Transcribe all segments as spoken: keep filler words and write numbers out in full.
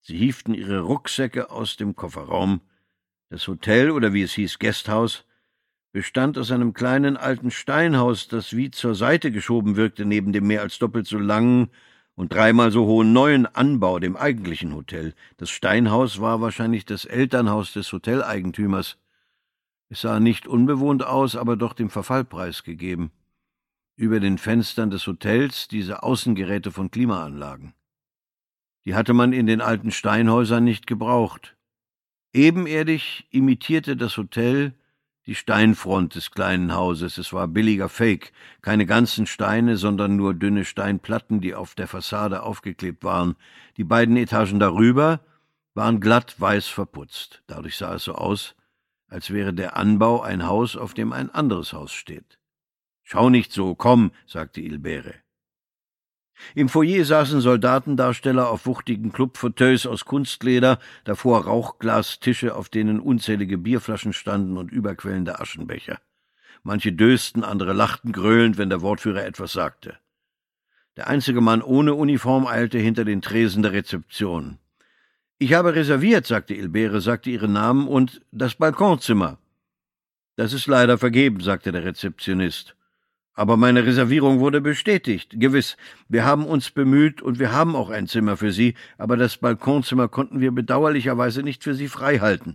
Sie hieften ihre Rucksäcke aus dem Kofferraum. Das Hotel, oder wie es hieß, Gästhaus, bestand aus einem kleinen alten Steinhaus, das wie zur Seite geschoben wirkte neben dem mehr als doppelt so langen und dreimal so hohen neuen Anbau, dem eigentlichen Hotel. Das Steinhaus war wahrscheinlich das Elternhaus des Hoteleigentümers. Es sah nicht unbewohnt aus, aber doch dem Verfall preisgegeben. Über den Fenstern des Hotels diese Außengeräte von Klimaanlagen. Die hatte man in den alten Steinhäusern nicht gebraucht. Ebenerdig imitierte das Hotel die Steinfront des kleinen Hauses. Es war billiger Fake, keine ganzen Steine, sondern nur dünne Steinplatten, die auf der Fassade aufgeklebt waren. Die beiden Etagen darüber waren glatt weiß verputzt. Dadurch sah es so aus, als wäre der Anbau ein Haus, auf dem ein anderes Haus steht. »Schau nicht so, komm«, sagte Hilbert. Im Foyer saßen Soldatendarsteller auf wuchtigen Clubfauteuils aus Kunstleder, davor Rauchglastische, auf denen unzählige Bierflaschen standen und überquellende Aschenbecher. Manche dösten, andere lachten gröhlend, wenn der Wortführer etwas sagte. Der einzige Mann ohne Uniform eilte hinter den Tresen der Rezeption. »Ich habe reserviert«, sagte Hilbert, sagte ihren Namen und »das Balkonzimmer.« »Das ist leider vergeben«, sagte der Rezeptionist. »Aber meine Reservierung wurde bestätigt. Gewiss, wir haben uns bemüht und wir haben auch ein Zimmer für Sie, aber das Balkonzimmer konnten wir bedauerlicherweise nicht für Sie freihalten.«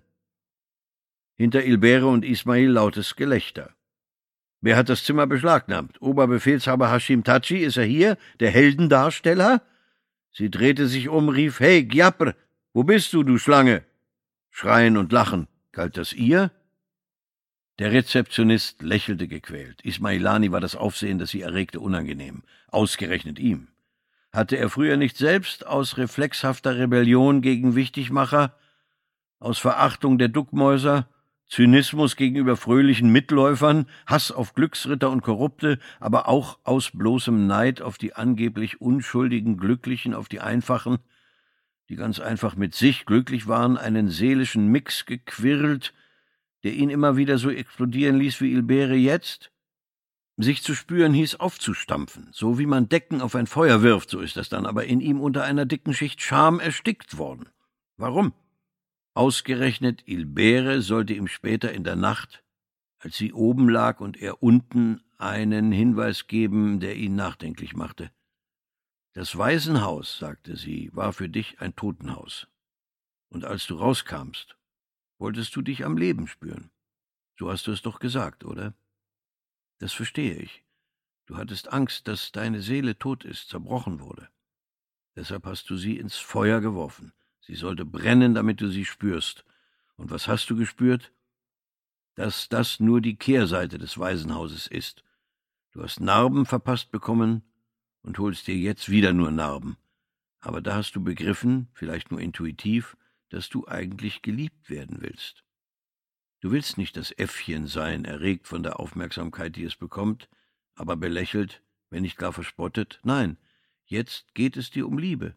Hinter Hilbert und Ismail lautes Gelächter. »Wer hat das Zimmer beschlagnahmt? Oberbefehlshaber Hashim Tadschi, ist er hier, der Heldendarsteller?« Sie drehte sich um, rief, »Hey, Gyapr, wo bist du, du Schlange?« Schreien und Lachen. Galt das ihr? Der Rezeptionist lächelte gequält. Ismailani war das Aufsehen, das sie erregte, unangenehm. Ausgerechnet ihm. Hatte er früher nicht selbst aus reflexhafter Rebellion gegen Wichtigmacher, aus Verachtung der Duckmäuser, Zynismus gegenüber fröhlichen Mitläufern, Hass auf Glücksritter und Korrupte, aber auch aus bloßem Neid auf die angeblich unschuldigen Glücklichen, auf die Einfachen, die ganz einfach mit sich glücklich waren, einen seelischen Mix gequirlt, der ihn immer wieder so explodieren ließ wie Hilbert jetzt? Sich zu spüren hieß aufzustampfen, so wie man Decken auf ein Feuer wirft, so ist das dann aber in ihm unter einer dicken Schicht Scham erstickt worden. Warum? Ausgerechnet Hilbert sollte ihm später in der Nacht, als sie oben lag und er unten, einen Hinweis geben, der ihn nachdenklich machte. »Das Waisenhaus«, sagte sie, »war für dich ein Totenhaus. Und als du rauskamst, wolltest du dich am Leben spüren. So hast du es doch gesagt, oder? Das verstehe ich. Du hattest Angst, dass deine Seele tot ist, zerbrochen wurde. Deshalb hast du sie ins Feuer geworfen. Sie sollte brennen, damit du sie spürst. Und was hast du gespürt? Dass das nur die Kehrseite des Waisenhauses ist. Du hast Narben verpasst bekommen und holst dir jetzt wieder nur Narben. Aber da hast du begriffen, vielleicht nur intuitiv, dass du eigentlich geliebt werden willst. Du willst nicht das Äffchen sein, erregt von der Aufmerksamkeit, die es bekommt, aber belächelt, wenn nicht gar verspottet. Nein, jetzt geht es dir um Liebe.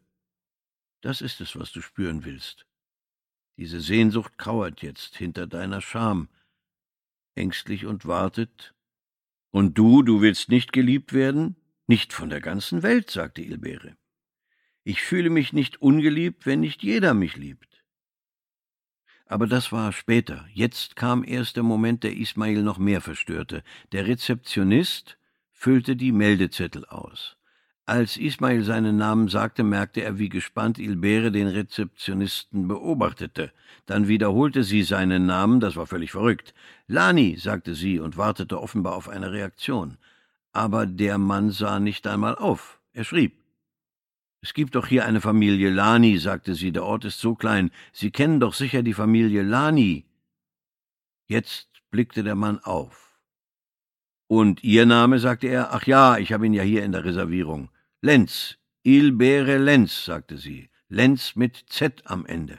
Das ist es, was du spüren willst. Diese Sehnsucht kauert jetzt hinter deiner Scham, ängstlich und wartet. Und du, du willst nicht geliebt werden? Nicht von der ganzen Welt, sagte Hilbert. Ich fühle mich nicht ungeliebt, wenn nicht jeder mich liebt. Aber das war später. Jetzt kam erst der Moment, der Ismail noch mehr verstörte. Der Rezeptionist füllte die Meldezettel aus. Als Ismail seinen Namen sagte, merkte er, wie gespannt Hilbert den Rezeptionisten beobachtete. Dann wiederholte sie seinen Namen, das war völlig verrückt. »Lani«, sagte sie und wartete offenbar auf eine Reaktion. Aber der Mann sah nicht einmal auf. Er schrieb. »Es gibt doch hier eine Familie Lani«, sagte sie, »der Ort ist so klein. Sie kennen doch sicher die Familie Lani.« Jetzt blickte der Mann auf. »Und Ihr Name«, sagte er, »ach ja, ich habe ihn ja hier in der Reservierung. Lenz, Hilbert Lenz«, sagte sie, »Lenz mit Z am Ende.«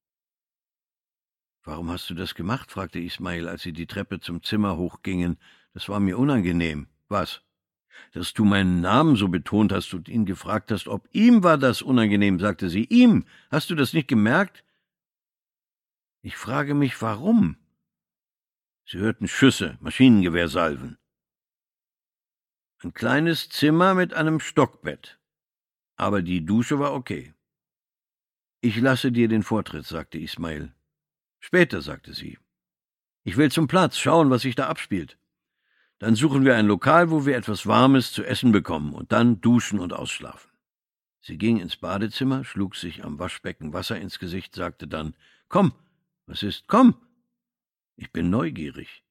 »Warum hast du das gemacht?«, fragte Ismail, als sie die Treppe zum Zimmer hochgingen. »Das war mir unangenehm.« »Was?« »Dass du meinen Namen so betont hast und ihn gefragt hast, ob ihm war das unangenehm«, sagte sie. »Ihm? Hast du das nicht gemerkt?« »Ich frage mich, warum?« Sie hörten Schüsse, Maschinengewehrsalven. Ein kleines Zimmer mit einem Stockbett. Aber die Dusche war okay. »Ich lasse dir den Vortritt«, sagte Ismail. »Später«, sagte sie. »Ich will zum Platz, schauen, was sich da abspielt. Dann suchen wir ein Lokal, wo wir etwas Warmes zu essen bekommen, und dann duschen und ausschlafen.« Sie ging ins Badezimmer, schlug sich am Waschbecken Wasser ins Gesicht, sagte dann, »Komm, was ist? Komm! Ich bin neugierig.«